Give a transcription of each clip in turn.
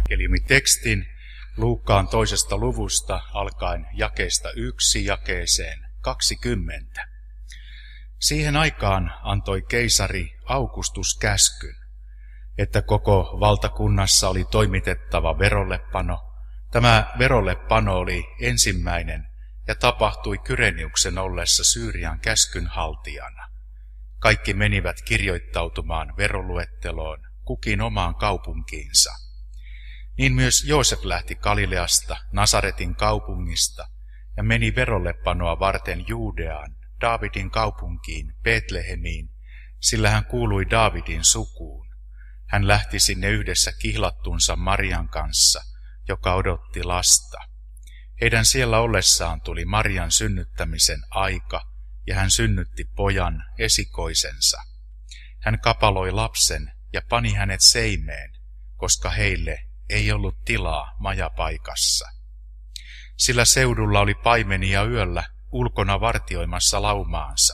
evankeliumitekstin Luukkaan 2. luvusta alkaen jakeesta 1 jakeeseen 20. Siihen aikaan antoi keisari Augustus käskyn, että koko valtakunnassa oli toimitettava verollepano. Tämä verollepano oli ensimmäinen ja tapahtui Kyreniuksen ollessa Syyrian käskynhaltijana. Kaikki menivät kirjoittautumaan veroluetteloon, kukin omaan kaupunkiinsa. Niin myös Joosef lähti Galileasta, Nasaretin kaupungista, ja meni verollepanoa varten Juudeaan, Daavidin kaupunkiin, Betlehemiin, sillä hän kuului Daavidin sukuun. Hän lähti sinne yhdessä kihlattunsa Marian kanssa, joka odotti lasta. Heidän siellä ollessaan tuli Marian synnyttämisen aika, ja hän synnytti pojan, esikoisensa. Hän kapaloi lapsen ja pani hänet seimeen, koska heille ei ollut tilaa majapaikassa. Sillä seudulla oli paimenia yöllä ulkona vartioimassa laumaansa.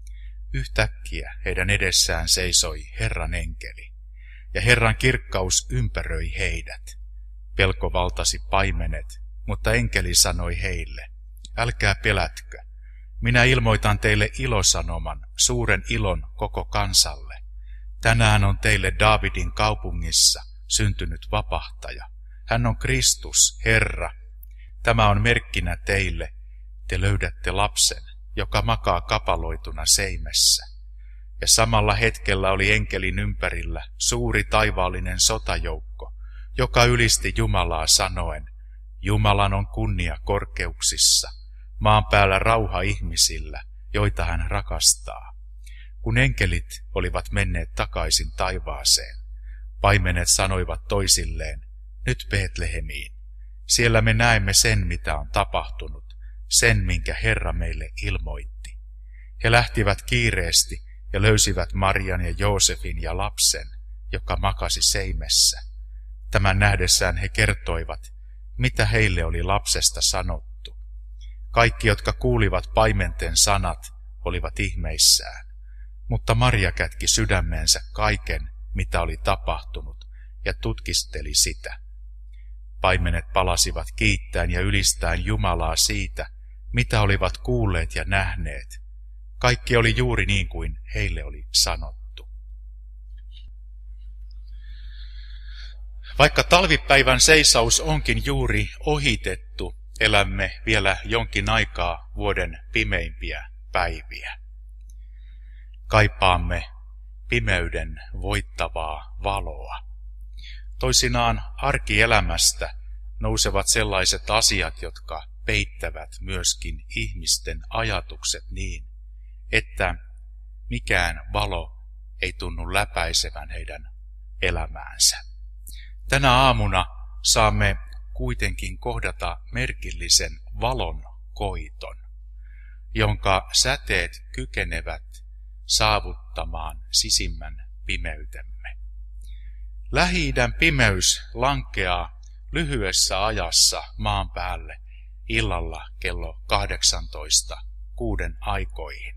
Yhtäkkiä heidän edessään seisoi Herran enkeli, ja Herran kirkkaus ympäröi heidät. Pelko valtasi paimenet, mutta enkeli sanoi heille, älkää pelätkö, minä ilmoitan teille ilosanoman, suuren ilon koko kansalle. Tänään on teille Daavidin kaupungissa syntynyt vapahtaja. Hän on Kristus, Herra. Tämä on merkkinä teille. Te löydätte lapsen, joka makaa kapaloituna seimessä. Ja samalla hetkellä oli enkelin ympärillä suuri taivaallinen sotajoukko, joka ylisti Jumalaa sanoen, Jumalan on kunnia korkeuksissa, maan päällä rauha ihmisillä, joita hän rakastaa. Kun enkelit olivat menneet takaisin taivaaseen, paimenet sanoivat toisilleen, nyt Betlehemiin. Siellä me näemme sen, mitä on tapahtunut, sen, minkä Herra meille ilmoitti. He lähtivät kiireesti ja löysivät Marian ja Joosefin ja lapsen, joka makasi seimessä. Tämän nähdessään he kertoivat, mitä heille oli lapsesta sanottu. Kaikki, jotka kuulivat paimenten sanat, olivat ihmeissään. Mutta Maria kätki sydämeensä kaiken, mitä oli tapahtunut, ja tutkisteli sitä. Paimenet palasivat kiittäen ja ylistäen Jumalaa siitä, mitä olivat kuulleet ja nähneet. Kaikki oli juuri niin kuin heille oli sanottu. Vaikka talvipäivän seisaus onkin juuri ohitettu, elämme vielä jonkin aikaa vuoden pimeimpiä päiviä. Kaipaamme pimeyden voittavaa valoa. Toisinaan arkielämästä nousevat sellaiset asiat, jotka peittävät myöskin ihmisten ajatukset niin, että mikään valo ei tunnu läpäisevän heidän elämäänsä. Tänä aamuna saamme kuitenkin kohdata merkillisen valon koiton, jonka säteet kykenevät saavuttamaan sisimmän pimeytemme. Lähi-idän pimeys lankeaa lyhyessä ajassa maan päälle illalla kello 18 6 aikoihin.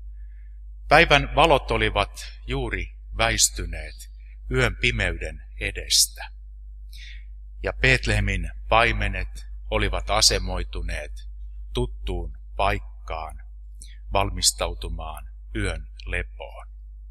Päivän valot olivat juuri väistyneet yön pimeyden edestä. Ja Betlehemin paimenet olivat asemoituneet tuttuun paikkaan valmistautumaan yön lepoon.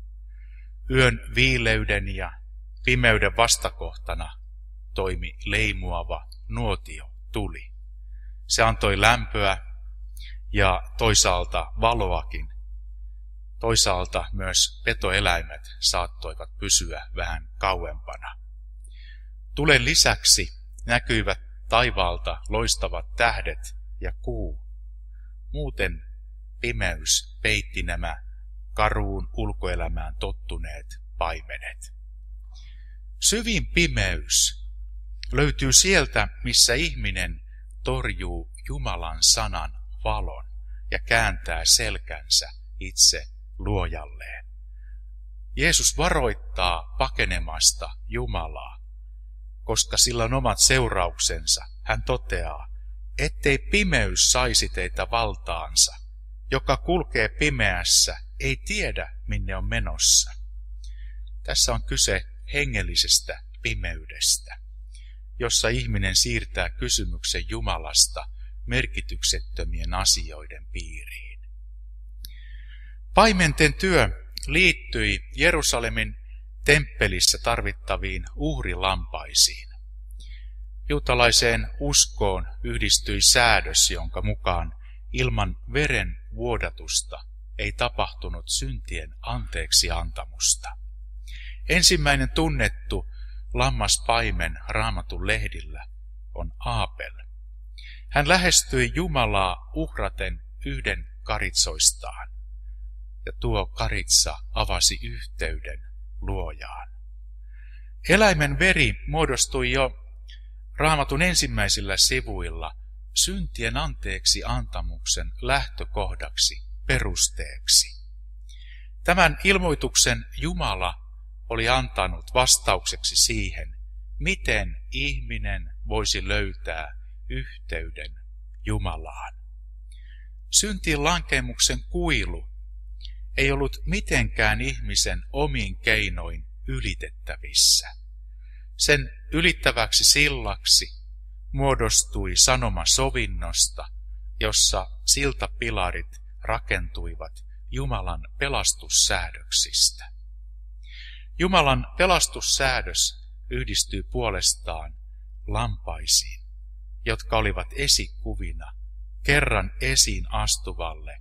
Yön viileyden ja pimeyden vastakohtana toimi leimuava nuotio tuli. Se antoi lämpöä ja toisaalta valoakin. Toisaalta myös petoeläimet saattoivat pysyä vähän kauempana. Tulen lisäksi näkyivät taivaalta loistavat tähdet ja kuu. Muuten pimeys peitti nämä karuun ulkoelämään tottuneet paimenet. Syvin pimeys löytyy sieltä, missä ihminen torjuu Jumalan sanan valon ja kääntää selkänsä itse luojalleen. Jeesus varoittaa pakenemasta Jumalaa, koska sillä on omat seurauksensa. Hän toteaa, ettei pimeys saisi teitä valtaansa. Joka kulkee pimeässä, ei tiedä, minne on menossa. Tässä on kyse hengellisestä pimeydestä. jossa ihminen siirtää kysymyksen Jumalasta merkityksettömien asioiden piiriin. Paimenten työ liittyi Jerusalemin temppelissä tarvittaviin uhrilampaisiin. Juutalaiseen uskoon yhdistyi säädös, jonka mukaan ilman veren vuodatusta ei tapahtunut syntien anteeksiantamusta. Ensimmäinen tunnettu lammaspaimen Raamatun lehdillä on Aabel. Hän lähestyi Jumalaa uhraten yhden karitsoistaan, ja tuo karitsa avasi yhteyden Luojaan. Eläimen veri muodostui jo Raamatun ensimmäisillä sivuilla syntien anteeksi antamuksen lähtökohdaksi, perusteeksi. Tämän ilmoituksen Jumala oli antanut vastaukseksi siihen, miten ihminen voisi löytää yhteyden Jumalaan. Syntien lankeemuksen kuilu ei ollut mitenkään ihmisen omin keinoin ylitettävissä. Sen ylittäväksi sillaksi muodostui sanoma sovinnosta, jossa siltapilarit rakentuivat Jumalan pelastussäädöksistä. Jumalan pelastussäädös yhdistyy puolestaan lampaisiin, jotka olivat esikuvina kerran esiin astuvalle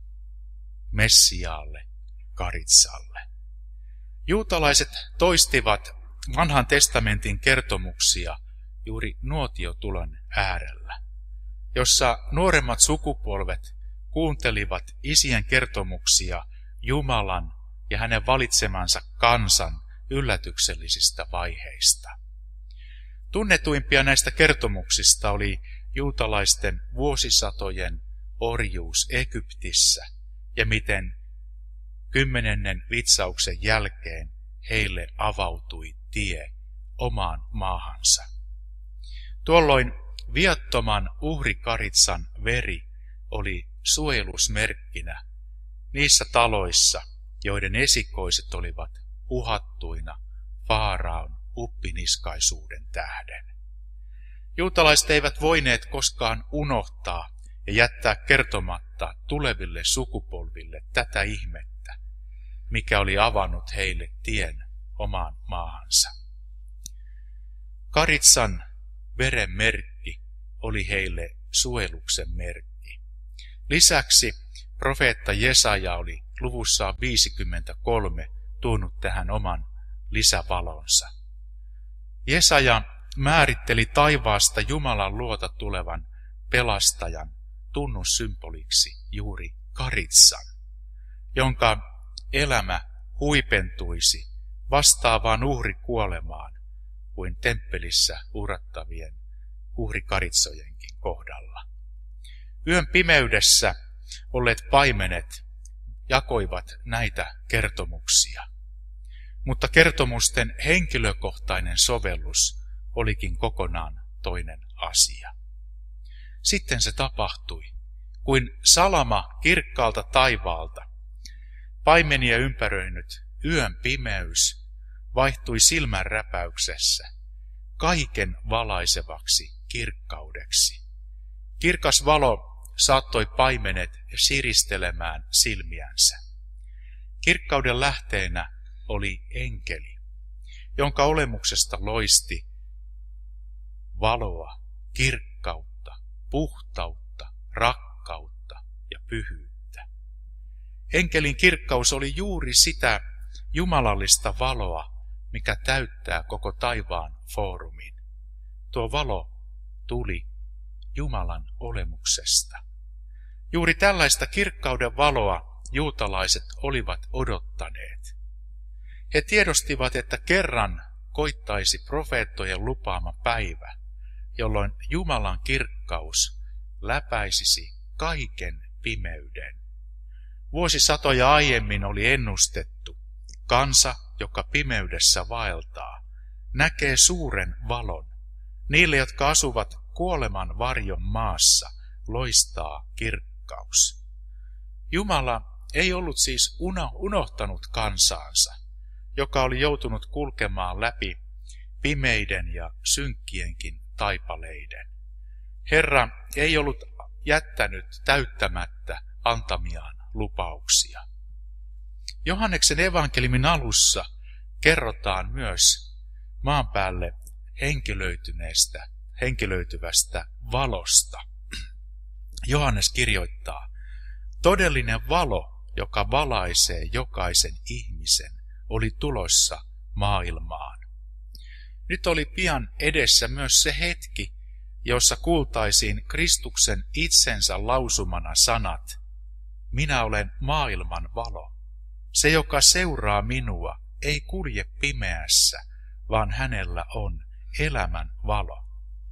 Messiaalle, karitsalle. Juutalaiset toistivat Vanhan testamentin kertomuksia juuri nuotiotulon äärellä, jossa nuoremmat sukupolvet kuuntelivat isien kertomuksia Jumalan ja hänen valitsemansa kansan yllätyksellisistä vaiheista. Tunnetuimpia näistä kertomuksista oli juutalaisten vuosisatojen orjuus Egyptissä ja miten 10. vitsauksen jälkeen heille avautui tie omaan maahansa. Tuolloin viattoman uhrikaritsan veri oli suojelusmerkkinä niissä taloissa, joiden esikoiset olivat uhattuina Faaraon uppiniskaisuuden tähden. Juutalaiset eivät voineet koskaan unohtaa ja jättää kertomatta tuleville sukupolville tätä ihmettä, mikä oli avannut heille tien omaan maahansa. Karitsan veren merkki oli heille suojeluksen merkki. Lisäksi profeetta Jesaja oli luvussa 53 tuonut tähän oman lisävalonsa. Jesaja määritteli taivaasta Jumalan luota tulevan pelastajan tunnussymboliksi juuri karitsan, jonka elämä huipentuisi vastaavaan uhrikuolemaan kuin temppelissä uhrattavien uhrikaritsojenkin kohdalla. Yön pimeydessä olleet paimenet jakoivat näitä kertomuksia, mutta kertomusten henkilökohtainen sovellus olikin kokonaan toinen asia. Sitten se tapahtui, kuin salama kirkkaalta taivaalta. Paimenia ympäröinyt yön pimeys vaihtui silmänräpäyksessä kaiken valaisevaksi kirkkaudeksi. Kirkas valo saattoi paimenet siristelemään silmiänsä. Kirkkauden lähteenä oli enkeli, jonka olemuksesta loisti valoa, kirkkautta, puhtautta, rakkautta ja pyhyyttä. Enkelin kirkkaus oli juuri sitä jumalallista valoa, mikä täyttää koko taivaan foorumin. Tuo valo tuli Jumalan olemuksesta. Juuri tällaista kirkkauden valoa juutalaiset olivat odottaneet. He tiedostivat, että kerran koittaisi profeettojen lupaama päivä, jolloin Jumalan kirkkaus läpäisisi kaiken pimeyden. Vuosisatoja aiemmin oli ennustettu, kansa, joka pimeydessä vaeltaa, näkee suuren valon. Niille, jotka asuvat kuoleman varjon maassa, loistaa kirkkaus. Jumala ei ollut siis unohtanut kansaansa, joka oli joutunut kulkemaan läpi pimeiden ja synkkienkin taipaleiden. Herra ei ollut jättänyt täyttämättä antamiaan lupauksia. Johanneksen evankeliumin alussa kerrotaan myös maan päälle henkilöityvästä valosta. Johannes kirjoittaa, todellinen valo, joka valaisee jokaisen ihmisen, oli tulossa maailmaan. Nyt oli pian edessä myös se hetki, jossa kuultaisiin Kristuksen itsensä lausumana sanat, minä olen maailman valo. Se, joka seuraa minua, ei kulje pimeässä, vaan hänellä on elämän valo.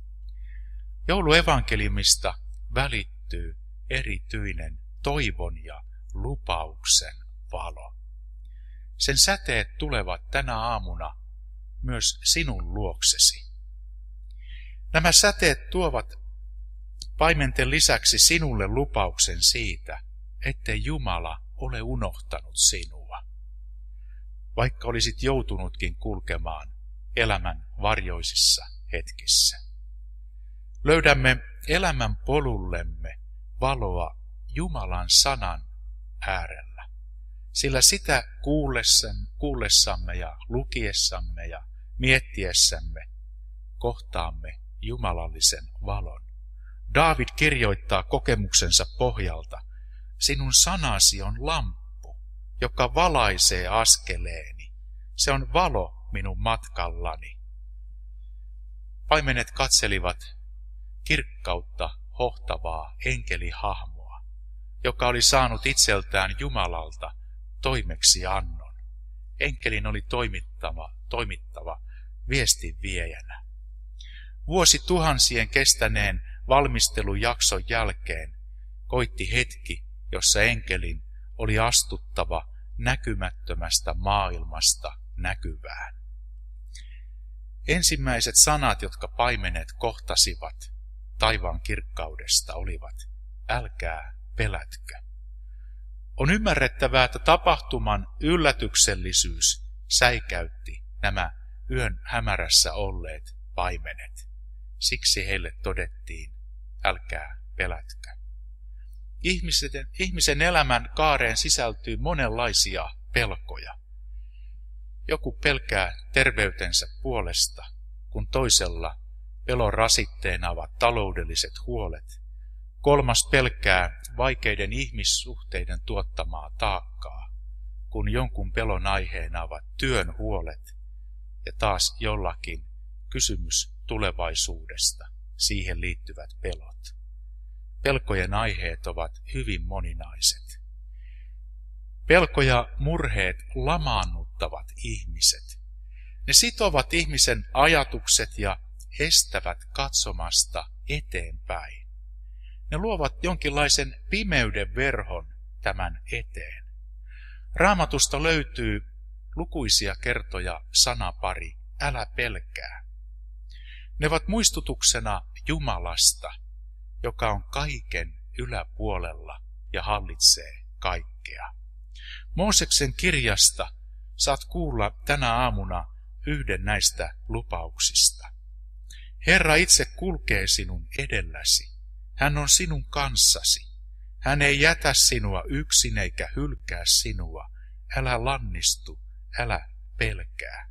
Jouluevankeliumista välittyy erityinen toivon ja lupauksen valo. Sen säteet tulevat tänä aamuna myös sinun luoksesi. Nämä säteet tuovat paimenten lisäksi sinulle lupauksen siitä, ettei Jumala ole unohtanut sinua, vaikka olisit joutunutkin kulkemaan elämän varjoisissa hetkissä. Löydämme elämän polullemme valoa Jumalan sanan äärellä, sillä sitä kuullessamme ja lukiessamme ja miettiessämme kohtaamme jumalallisen valon. Daavid kirjoittaa kokemuksensa pohjalta, sinun sanasi on lamppu, joka valaisee askeleeni. Se on valo minun matkallani. Paimenet katselivat kirkkautta hohtavaa enkelihahmoa, joka oli saanut itseltään Jumalalta toimeksiannon. Enkelin oli toimittava viestin viejänä. Vuosituhansien kestäneen valmistelujakson jälkeen koitti hetki, jossa enkelin oli astuttava näkymättömästä maailmasta näkyvään. Ensimmäiset sanat, jotka paimenet kohtasivat taivaan kirkkaudesta, olivat, älkää pelätkö. On ymmärrettävää, että tapahtuman yllätyksellisyys säikäytti nämä yön hämärässä olleet paimenet. Siksi heille todettiin, älkää pelätkö. Ihmisen elämän kaareen sisältyy monenlaisia pelkoja. Joku pelkää terveytensä puolesta, kun toisella pelon rasitteena ovat taloudelliset huolet. Kolmas pelkää vaikeiden ihmissuhteiden tuottamaa taakkaa, kun jonkun pelon aiheena ovat työn huolet ja taas jollakin kysymys tulevaisuudesta, siihen liittyvät pelot. Pelkojen aiheet ovat hyvin moninaiset. Pelko ja murheet lamaannuttavat ihmiset. Ne sitovat ihmisen ajatukset ja estävät katsomasta eteenpäin. Ne luovat jonkinlaisen pimeyden verhon tämän eteen. Raamatusta löytyy lukuisia kertoja sanapari, älä pelkää. Ne ovat muistutuksena Jumalasta, joka on kaiken yläpuolella ja hallitsee kaikkea. Mooseksen kirjasta saat kuulla tänä aamuna yhden näistä lupauksista. Herra itse kulkee sinun edelläsi. Hän on sinun kanssasi. Hän ei jätä sinua yksin eikä hylkää sinua. Älä lannistu, älä pelkää.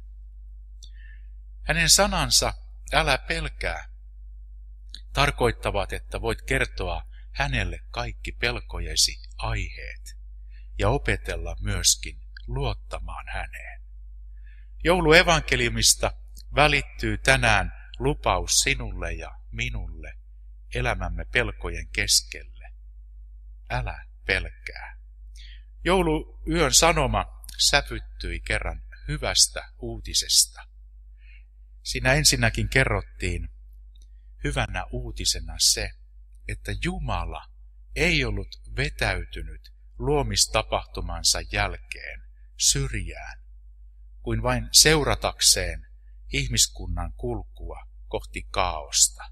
Hänen sanansa, älä pelkää, tarkoittavat, että voit kertoa hänelle kaikki pelkojesi aiheet ja opetella myöskin luottamaan häneen. Jouluevankeliumista välittyy tänään lupaus sinulle ja minulle elämämme pelkojen keskelle. Älä pelkää. Jouluyön sanoma sävyttyi kerran hyvästä uutisesta. Siinä ensinnäkin kerrottiin hyvänä uutisena se, että Jumala ei ollut vetäytynyt luomistapahtumansa jälkeen syrjään, kuin vain seuratakseen ihmiskunnan kulkua kohti kaaosta.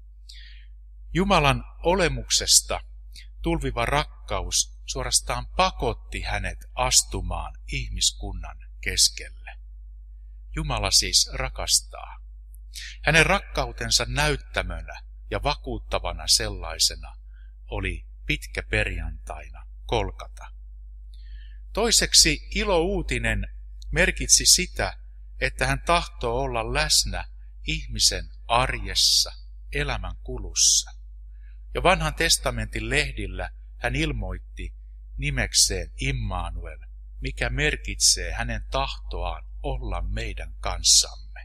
Jumalan olemuksesta tulviva rakkaus suorastaan pakotti hänet astumaan ihmiskunnan keskelle. Jumala siis rakastaa. Hänen rakkautensa näyttämönä ja vakuuttavana sellaisena oli pitkä perjantaina Golgata. Toiseksi ilouutinen merkitsi sitä, että hän tahtoo olla läsnä ihmisen arjessa, elämän kulussa. Jo vanhan testamentin lehdillä hän ilmoitti nimekseen Immanuel, mikä merkitsee hänen tahtoaan olla meidän kanssamme.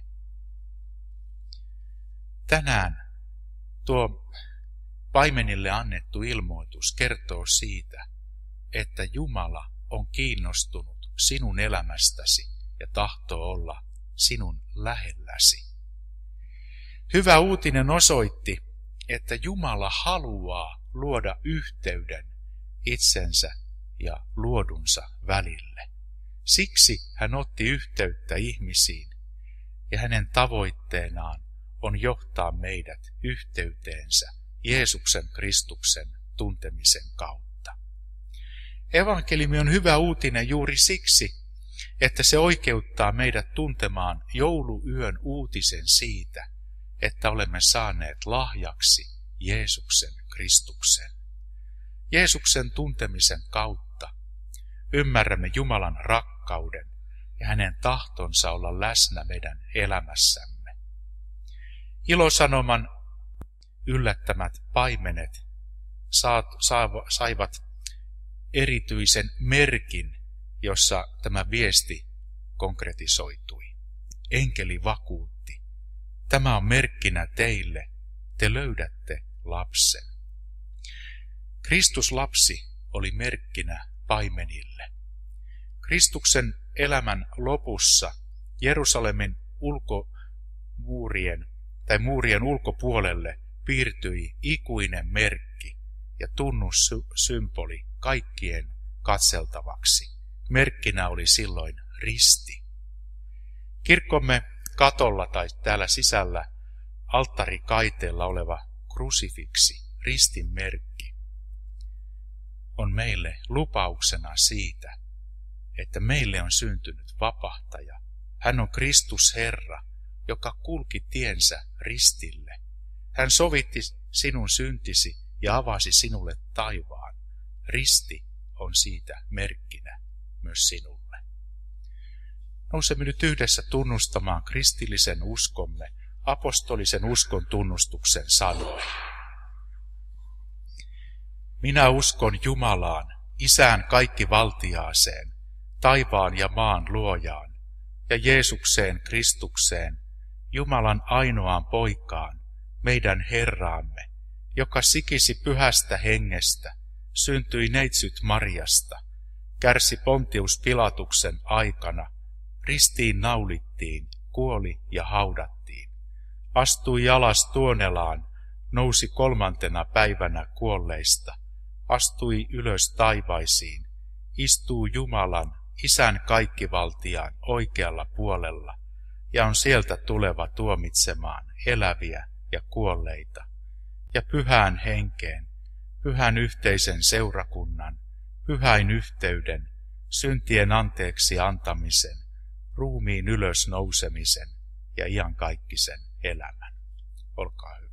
Tänään tuo paimenille annettu ilmoitus kertoo siitä, että Jumala on kiinnostunut sinun elämästäsi ja tahtoo olla sinun lähelläsi. Hyvä uutinen osoitti, että Jumala haluaa luoda yhteyden itsensä ja luodunsa välille. Siksi hän otti yhteyttä ihmisiin ja hänen tavoitteenaan on johtaa meidät yhteyteensä Jeesuksen Kristuksen tuntemisen kautta. Evankeliumi on hyvä uutinen juuri siksi, että se oikeuttaa meidät tuntemaan jouluyön uutisen siitä, että olemme saaneet lahjaksi Jeesuksen Kristuksen. Jeesuksen tuntemisen kautta ymmärrämme Jumalan rakkauden ja hänen tahtonsa olla läsnä meidän elämässämme. Ilosanoman yllättämät paimenet saivat erityisen merkin, jossa tämä viesti konkretisoitui. Enkeli vakuutti, tämä on merkkinä teille, te löydätte lapsen. Kristuslapsi oli merkkinä paimenille. Kristuksen elämän lopussa Jerusalemin muurien ulkopuolelle piirtyi ikuinen merkki ja tunnussymboli kaikkien katseltavaksi. Merkkinä oli silloin risti. Kirkkomme katolla tai täällä sisällä alttarikaiteella oleva krusifiksi, ristin merkki, on meille lupauksena siitä, että meille on syntynyt vapahtaja. Hän on Kristus Herra, joka kulki tiensä ristille. Hän sovitti sinun syntisi ja avasi sinulle taivaan. Risti on siitä merkkinä myös sinulle. Nousemme nyt yhdessä tunnustamaan kristillisen uskomme, apostolisen uskon tunnustuksen sanoin. Minä uskon Jumalaan, Isään kaikkivaltiaaseen, taivaan ja maan luojaan, ja Jeesukseen Kristukseen, Jumalan ainoaan poikaan, meidän Herraamme, joka sikisi pyhästä hengestä, syntyi neitsyt Marjasta, kärsi Pontius Pilatuksen aikana, ristiin naulittiin, kuoli ja haudattiin, astui alas Tuonelaan, nousi 3. päivänä kuolleista, astui ylös taivaisiin, istuu Jumalan, Isän kaikkivaltiaan oikealla puolella, ja on sieltä tuleva tuomitsemaan eläviä ja kuolleita, ja pyhään henkeen, pyhän yhteisen seurakunnan, pyhäin yhteyden, syntien anteeksi antamisen, ruumiin ylös nousemisen ja iankaikkisen elämän. Olkaa hyvä.